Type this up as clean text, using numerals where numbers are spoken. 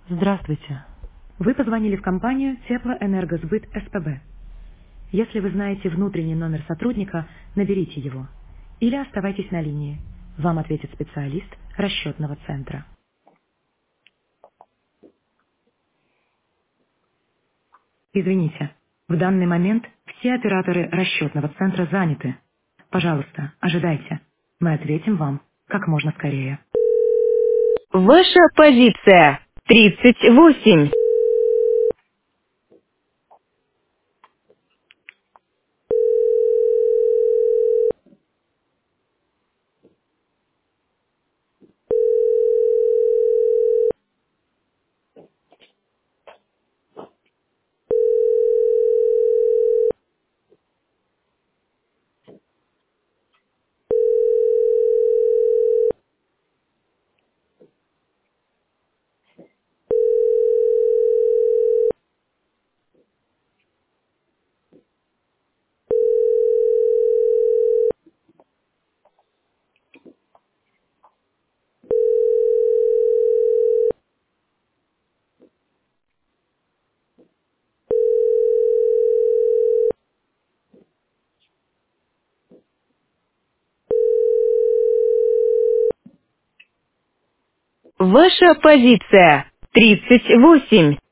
Здравствуйте. Вы позвонили в компанию Теплоэнергосбыт СПБ. Если вы знаете внутренний номер сотрудника, наберите его. Или оставайтесь на линии. Вам ответит специалист расчетного центра. Извините, в данный момент все операторы расчетного центра заняты. Пожалуйста, ожидайте. Мы ответим вам как можно скорее. Ваша позиция 38. Ваша позиция 38.